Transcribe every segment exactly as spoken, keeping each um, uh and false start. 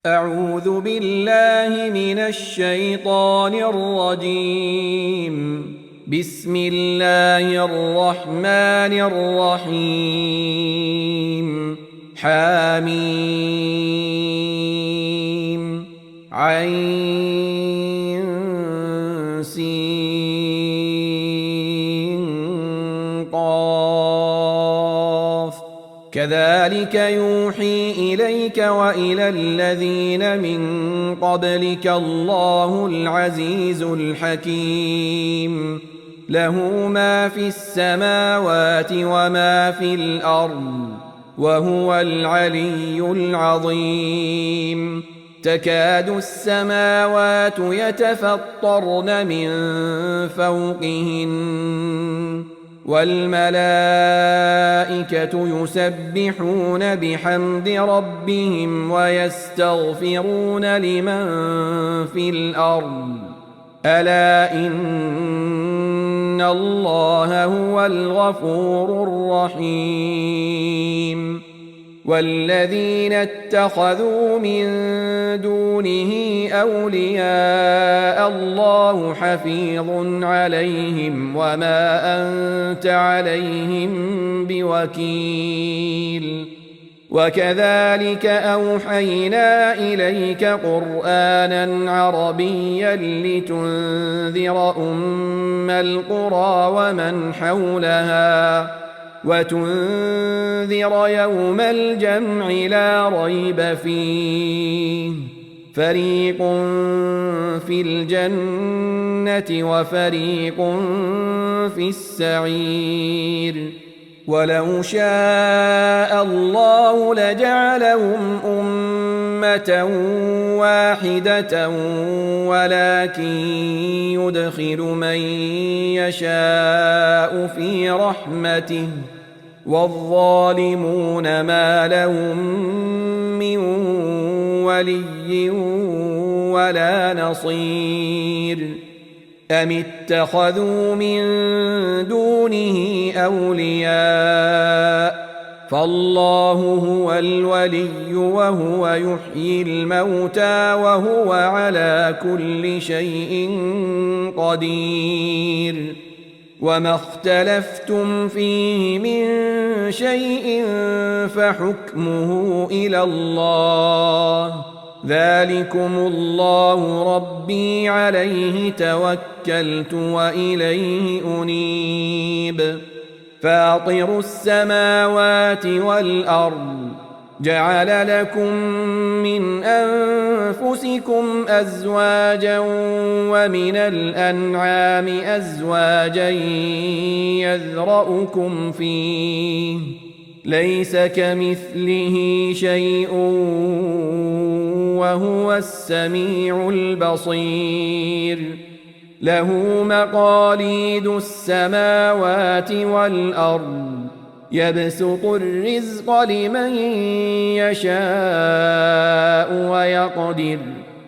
أعوذ بالله من الشيطان الرجيم. بسم الله الرحمن الرحيم. حميم عين سين قاف كذلك يوحي إليك وإلى الذين من قبلك الله العزيز الحكيم له ما في السماوات وما في الأرض وهو العلي العظيم. تكاد السماوات يتفطرن من فوقهن والملائكة يسبحون بحمد ربهم ويستغفرون لمن في الأرض ألا إن الله هو الغفور الرحيم. والذين اتخذوا من دونه أولياء الله حفيظ عليهم وما أنت عليهم بوكيل. وكذلك أوحينا إليك قرآنا عربيا لتنذر أم القرى ومن حولها وتنذر يوم الجمع لا ريب فيه فريق في الجنة وفريق في السعير. ولو شاء الله لجعلهم أمة واحدة ولكن يدخل من يشاء في رحمته والظالمون ما لهم من ولي ولا نصير. أم اتخذوا من دونه أولياء فالله هو الولي وهو يحيي الموتى وهو على كل شيء قدير. وما اختلفتم فيه من شيء فحكمه إلى الله ذلكم الله ربي عليه توكلت وإليه أنيب. فاطر السماوات والأرض جعل لكم من أنفسكم أزواجا ومن الأنعام أزواجا يذرأكم فيه ليس كمثله شيء وهو السميع البصير. له مقاليد السماوات والأرض يبسط الرزق لمن يشاء ويقدر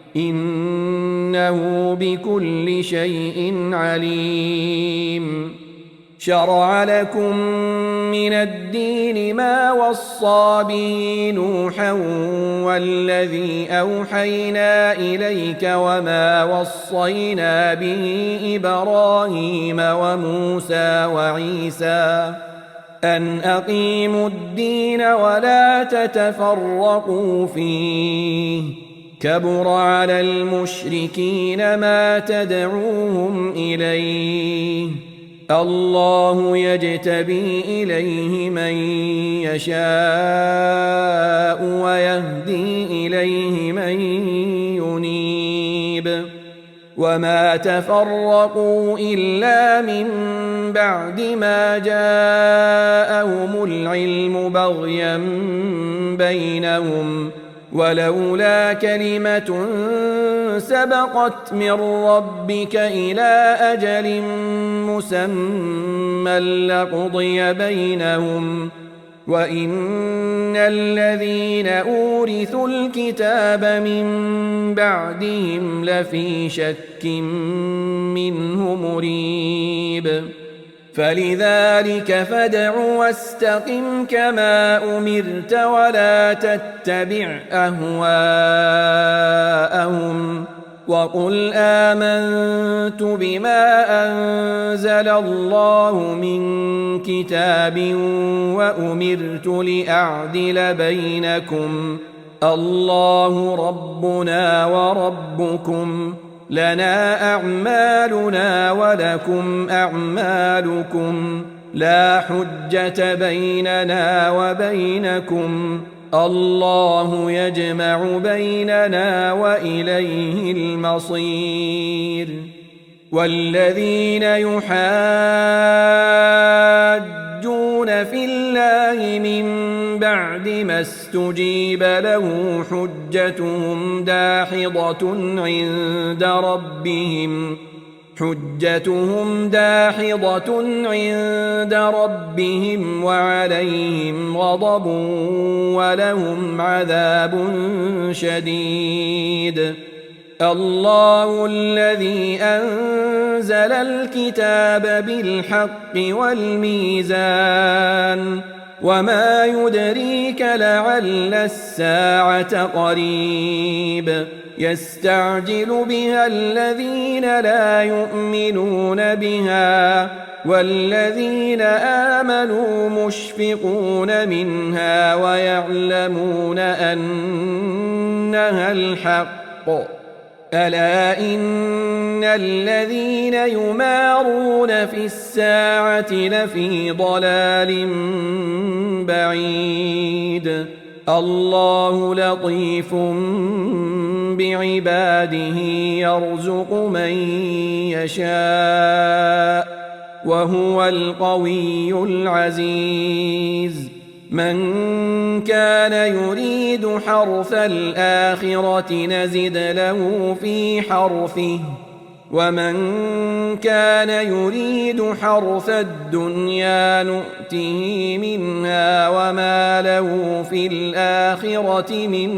إنه بكل شيء عليم. شرع لكم من الدين ما وصى به نوحا والذي أوحينا إليك وما وصينا به إبراهيم وموسى وعيسى أن أقيموا الدين ولا تتفرقوا فيه كبر على المشركين ما تدعوهم إليه الله يجتبي إليه من يشاء ويهدي إليه من ينيب. وما تفرقوا إلا من بعد ما جاءهم العلم بغيا بينهم ولولا كلمة سبقت من ربك إلى أجل مسمى لقضي بينهم وإن الذين أورثوا الكتاب من بعدهم لفي شك منه مريب. فلذلك فادع واستقم كما أمرت ولا تتبع أهواءهم وقل آمنت بما أنزل الله من كتاب وأمرت لأعدل بينكم الله ربنا وربكم لنا أعمالنا ولكم أعمالكم لا حجة بيننا وبينكم الله يجمع بيننا وإليه المصير. والذين يحاجون في الله من بعد ما استجيب له حجتهم داحضة عند ربهم حجتهم داحضة عند ربهم وعليهم غضب ولهم عذاب شديد. الله الذي أنزل الكتاب بالحق والميزان وما يدريك لعل الساعة قريب يستعجل بها الذين لا يؤمنون بها والذين آمنوا مشفقون منها ويعلمون أنها الحق. ألا إن الذين يمارون في الساعة لفي ضلال بعيد. الله لطيف بعباده يرزق من يشاء وهو القوي العزيز. من كان يريد حرث الآخرة نزد له في حرثه ومن كان يريد حرث الدنيا نؤته منها وما له في الآخرة من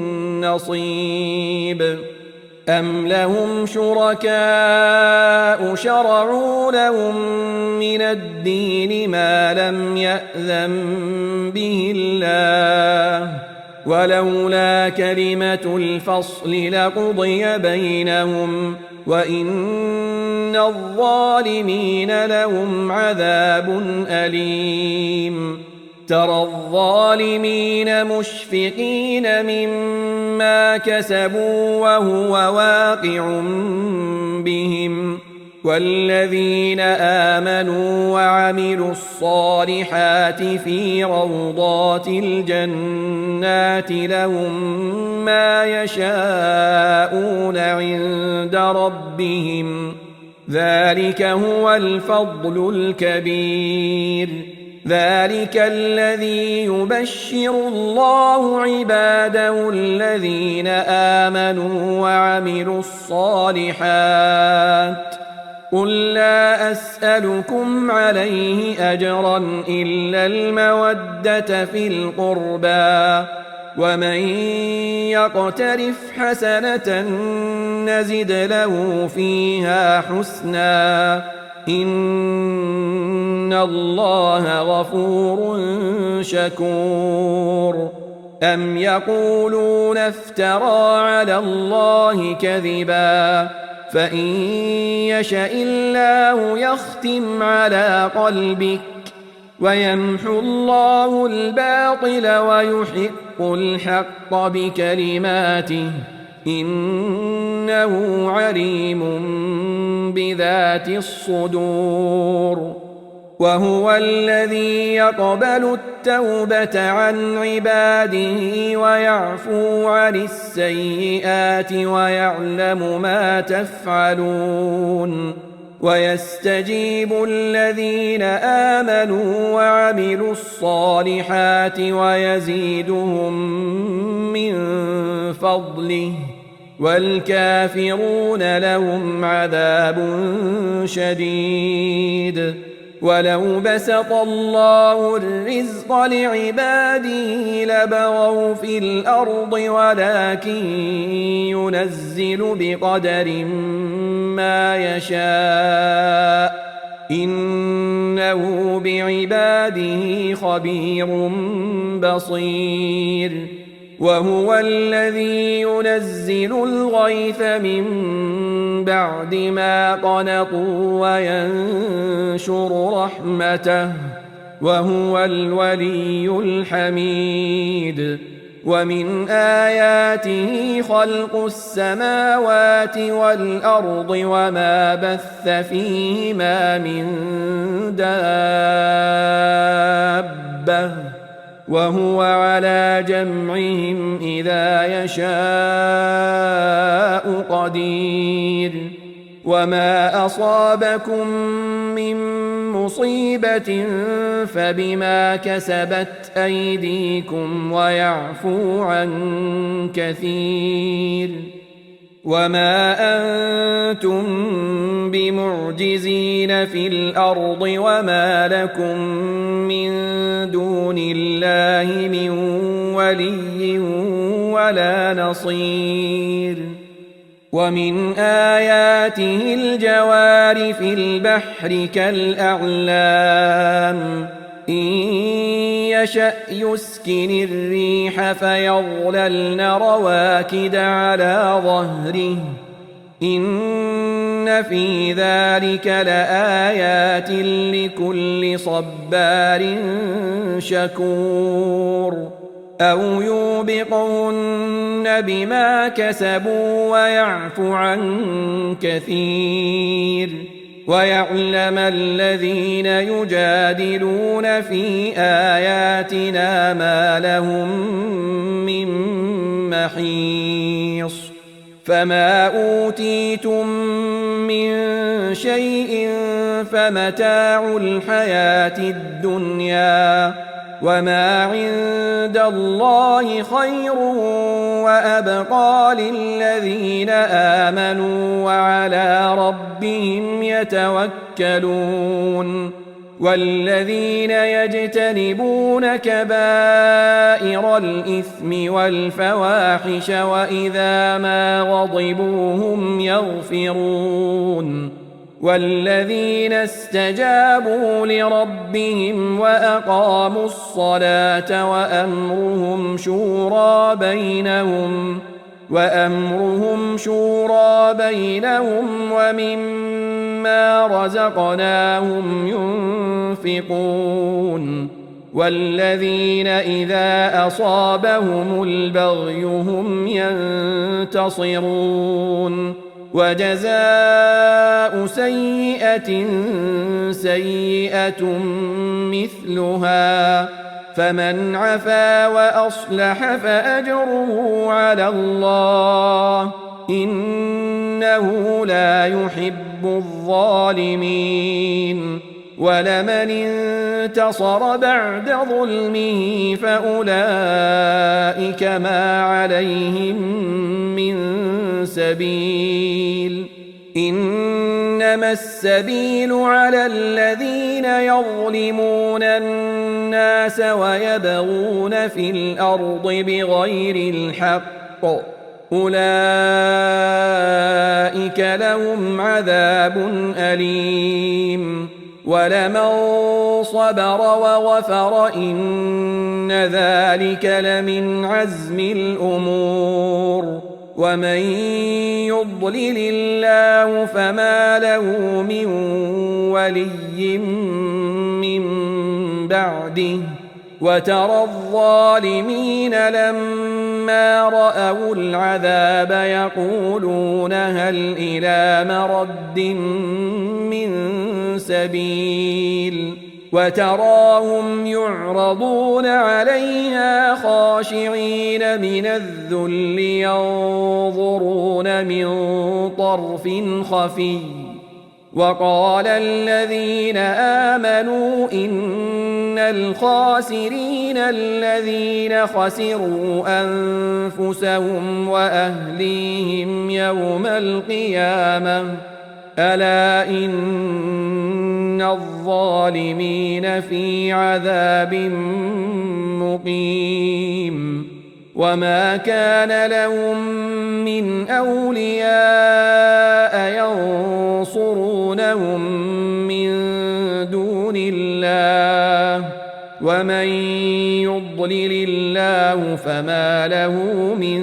نصيب. أم لهم شركاء شرعوا لهم من الدين ما لم يأذن به الله ولولا كلمة الفصل لقضي بينهم وإن الظالمين لهم عذاب أليم. ترى الظالمين مشفقين مما كسبوا وهو واقع بهم والذين آمنوا وعملوا الصالحات في روضات الجنات لهم ما يشاءون عند ربهم ذلك هو الفضل الكبير. ذلك الذي يبشر الله عباده الذين آمنوا وعملوا الصالحات. قل لا أسألكم عليه أجرا إلا المودة في القربى ومن يقترف حسنة نزد له فيها حسنا إن الله غفور شكور. أم يقولون افترى على الله كذبا فإن يشأ الله يختم على قلبك ويمحو الله الباطل ويحق الحق بكلماته إنه عليم بذات الصدور. وهو الذي يقبل التوبة عن عباده ويعفو عن السيئات ويعلم ما تفعلون ويستجيب الذين آمنوا وعملوا الصالحات ويزيدهم من فضله والكافرون لهم عذاب شديد. ولو بسط الله الرزق لعباده لبغوا في الأرض ولكن ينزل بقدر ما يشاء إنه بعباده خبير بصير. وهو الذي ينزل الغيث من بعد ما قنطوا وينشر رحمته وهو الولي الحميد ومن آياته خلق السماوات والأرض وما بث فيهما من دابة وهو على جمعهم إذا يشاء قدير وما أصابكم من مصيبة فبما كسبت أيديكم ويعفو عن كثير وما أنتم بمعجزين في الأرض وما لكم من دون الله من ولي ولا نصير ومن آياته الجوار في البحر كالأعلام إن يشأ يسكن الريح فيظللن رواكد على ظهره إن في ذلك لآيات لكل صبار شكور أو يوبقهن بما كسبوا ويعفو عن كثير ويعلم الذين يجادلون في آياتنا ما لهم من محيص فما أوتيتم من شيء فمتاع الحياة الدنيا وما عند الله خير وأبقى للذين آمنوا وعلى ربهم يتوكلون والذين يجتنبون كبائر الإثم والفواحش وإذا ما غضبوا هم يغفرون والذين استجابوا لربهم وأقاموا الصلاة وأمرهم شورى بينهم وأمرهم شورى بينهم ومما رزقناهم ينفقون والذين إذا أصابهم البغي هم ينتصرون وجزاء سيئة سيئة مثلها فمن عفا وأصلح فأجره على الله إنه لا يحب الظالمين ولمن انتصر بعد ظلمه فأولئك ما عليهم من سبيل إنما السبيل على الذين يظلمون الناس ويبغون في الأرض بغير الحق أولئك لهم عذاب أليم ولمن صبر وغفر إن ذلك لمن عزم الأمور ومن يضلل الله فما له من ولي من بعده وترى الظالمين لما رأوا العذاب يقولون هل إلى مرد من سبيل وتراهم يعرضون عليها خاشعين من الذل ينظرون من طرف خفي وقال الذين آمنوا إن الخاسرين الذين خسروا أنفسهم وأهليهم يوم القيامة ألا إن الظالمين في عذاب مقيم وما كان لهم من أولياء ينصرونهم من دون الله ومن يضلل الله الله فما له من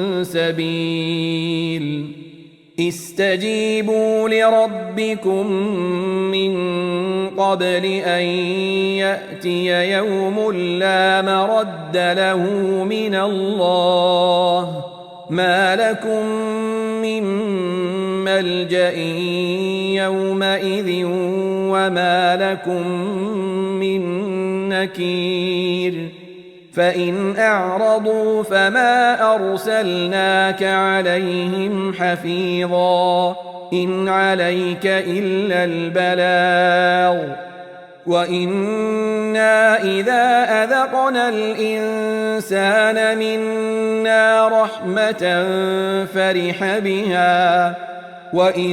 سبيل استجيبوا لربكم من قبل أن يأتي يوم لا مرد له من الله ما لكم من ملجأ يومئذ وما لكم من نكير فإن أعرضوا فما أرسلناك عليهم حفيظا إن عليك إلا البلاغ وإنا إذا أذقنا الإنسان منا رحمة فرح بها وإن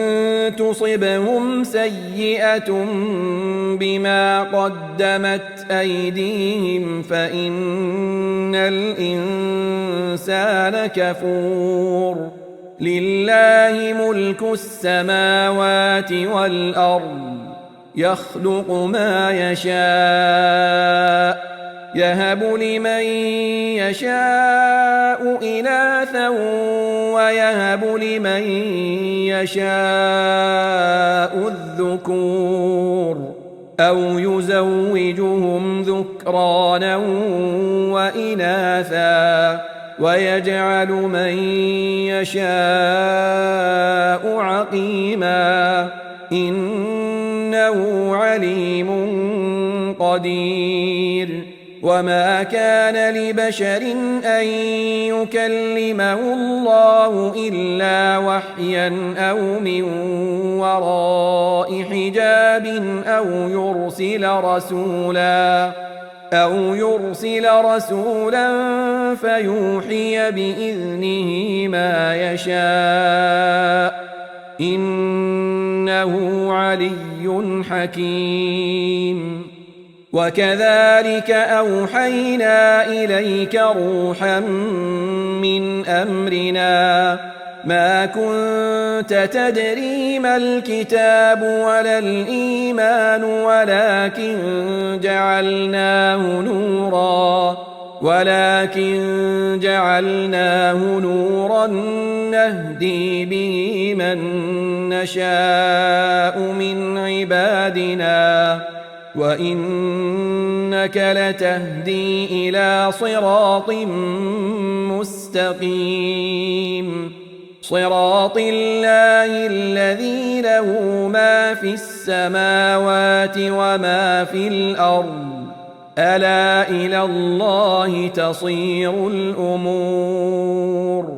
تصبهم سيئة بما قدمت أيديهم فإن الإنسان كفور لله ملك السماوات والأرض يخلق ما يشاء يهب لمن يشاء إناثا ويهب لمن يشاء الذكور أو يزوجهم ذكرانا وإناثا ويجعل من يشاء عقيما إنه عليم قدير وما كان لبشر أن يكلمه الله إلا وحيا أو من وراء حجاب أو يرسل رسولا أو يرسل رسولا فيوحي بإذنه ما يشاء إنه علي حكيم وكذلك أوحينا إليك روحا من أمرنا ما كنت تدري ما الكتاب ولا الإيمان ولكن جعلناه نورا ولكن جعلناه نورا نهدي به من نشاء من عبادنا وإنك لتهدي إلى صراط مستقيم صراط الله الذي له ما في السماوات وما في الأرض ألا إلى الله تصير الأمور